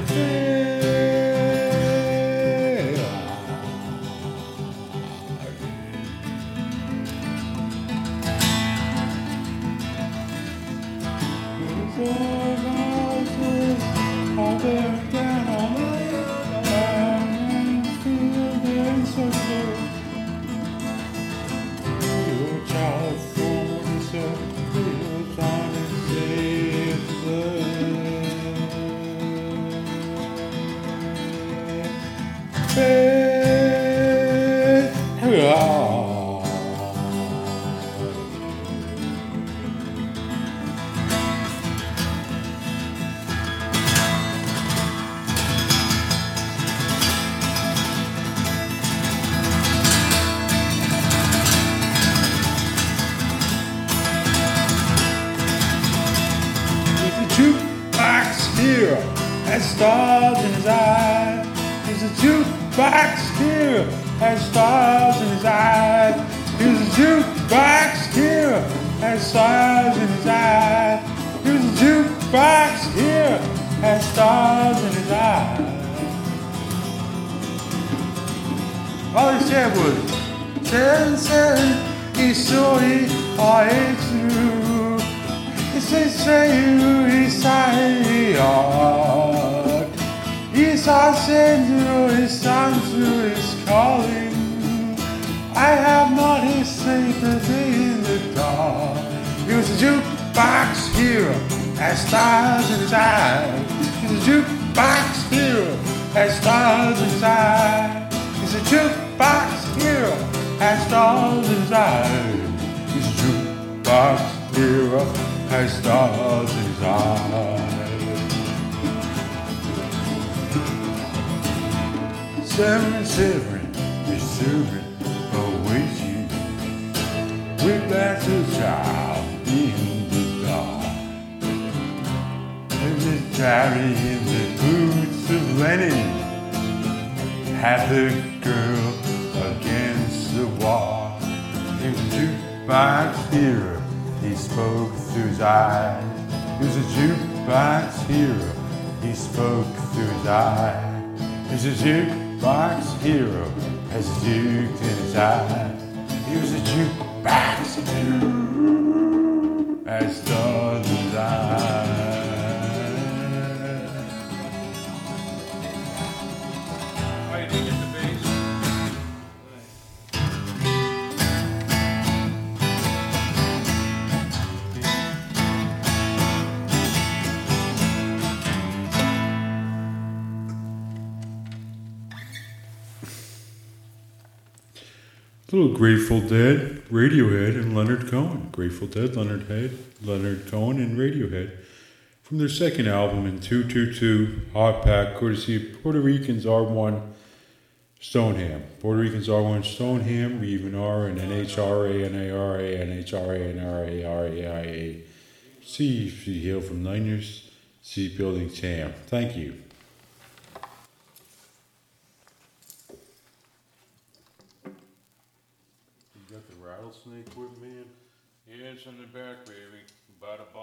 Has stars in his eyes. There's a jukebox here. Has stars in his eyes. There's a jukebox here. Has stars in his eyes. There's a jukebox here. Has stars in his eyes. All he said was, he saw it, I ate you. He say you, he say, Yes, I send you, his son to his calling. I have not his sympathy in the dark. He was a jukebox hero, has stars in his eyes. He's a jukebox hero, has stars in his eyes. He's a jukebox hero, has stars in his eyes. He's a jukebox hero, has stars in his eyes. 77 Missouri awaits you. With that child in the dark. And the daddy in the boots of Lenny had the girl against the wall. He was a jukebox hero, he spoke through his eyes. He was a jukebox hero, he spoke through his eyes. He's a jukebox hero, has a duke in his eye. He was a jukebox hero, has stars in his eyes. Oh, you didn't get the bass? Little Grateful Dead, Radiohead, and Leonard Cohen. Grateful Dead, Leonard Cohen, and Radiohead. From their second album in 222, Hot Pack, courtesy of Puerto Ricans R1 Stoneham. Puerto Ricans R1 Stoneham, we even are an NHRA, NARA, NHRA, NRA, RAIA. See, hail from Niners, see Building Tam. Thank you. Rattlesnake with me? Yeah, it's in the back, baby. Bada bada.